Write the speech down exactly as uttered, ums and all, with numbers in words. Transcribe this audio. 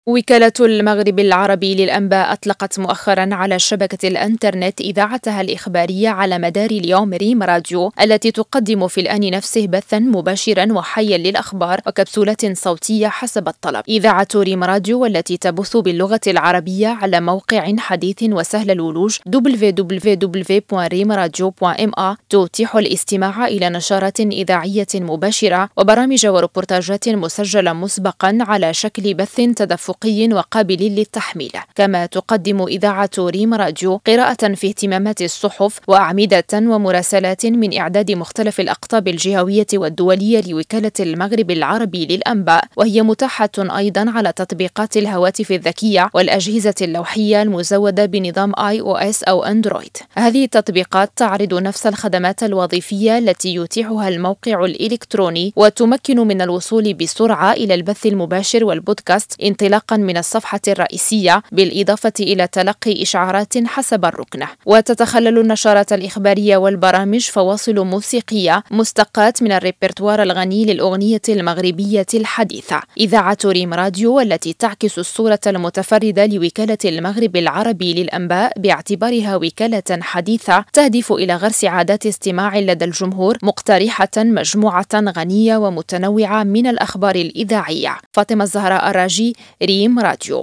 وكالة المغرب العربي للأنباء أطلقت مؤخرا على شبكة الإنترنت إذاعتها الإخبارية على مدار اليوم ريم راديو، التي تقدم في الآن نفسه بثا مباشرا وحيا للأخبار وكبسولات صوتية حسب الطلب. إذاعة ريم راديو والتي تبث باللغة العربية على موقع حديث وسهل الولوج دبليو دبليو دبليو دوت ريم راديو دوت ام اي تتيح الاستماع إلى نشرات إذاعية مباشرة وبرامج وريبورتاجات مسجلة مسبقا على شكل بث تدفقي وقابل للتحميل. كما تقدم إذاعة ريم راديو قراءة في اهتمامات الصحف وأعمدة ومراسلات من إعداد مختلف الأقطاب الجهوية والدولية لوكالة المغرب العربي للأنباء، وهي متاحة أيضا على تطبيقات الهواتف الذكية والأجهزة اللوحية المزودة بنظام آي أو إس أو أندرويد. هذه التطبيقات تعرض نفس الخدمات الوظيفية التي يتيحها الموقع الإلكتروني، وتمكن من الوصول بسرعة إلى البث المباشر والبودكاست انطلاقا من الصفحة الرئيسية، بالإضافة إلى تلقي إشعارات حسب الركنة. وتتخلل النشرات الإخبارية والبرامج فواصل موسيقية مستقاة من الريبرتوار الغني للأغنية المغربية الحديثة. إذاعة ريم راديو والتي تعكس الصورة المتفردة لوكالة المغرب العربي للأنباء باعتبارها وكالة حديثة تهدف إلى غرس عادات استماع لدى الجمهور، مقترحة مجموعة غنية ومتنوعة من الأخبار الإذاعية. فاطمة الزهراء الراجي، ريم راديو.